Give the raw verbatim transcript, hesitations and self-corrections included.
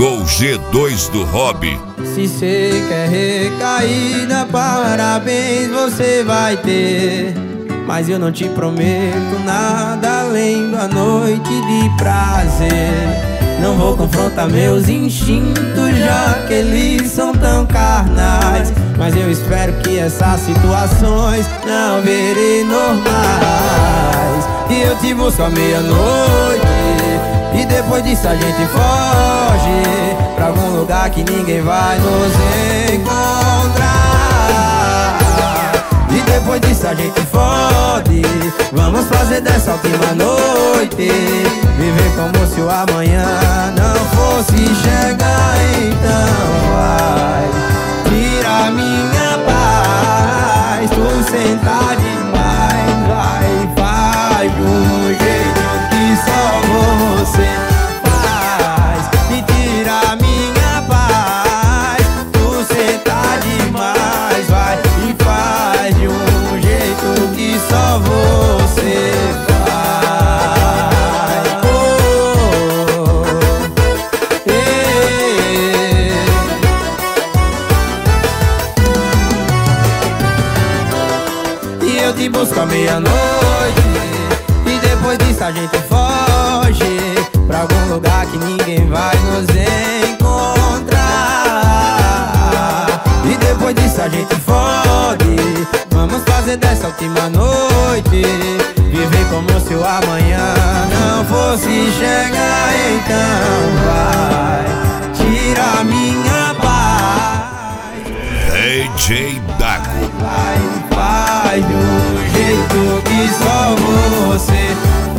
Gol G dois do Hobby. Se cê quer recaída, parabéns você vai ter. Mas eu não te prometo nada além da noite de prazer. Não vou confrontar meus instintos, já que eles são tão carnais. Mas eu espero que essas situações não virem normais. E eu te busco à meia-noite, e depois disso a gente foge pra algum lugar que ninguém vai nos encontrar. E depois disso a gente fode. Vamos fazer dessa última noite viver como se o amanhã não fosse chegar. Então vai, tira a minha paz. Tu senta demais, vai, faz de um jeito que só você faz. E tira a minha paz. Tu senta demais, vai, e faz de um jeito que só você faz. Oh, eh. E eu te busco à meia-noite, e depois disso a gente foge pra algum lugar que ninguém vai nos encontrar. E depois disso a gente fode. Vamos fazer dessa última noite viver como se o amanhã não fosse chegar. Então vai, tira a minha paz. D J Dago. Vai, faz de um jeito que só você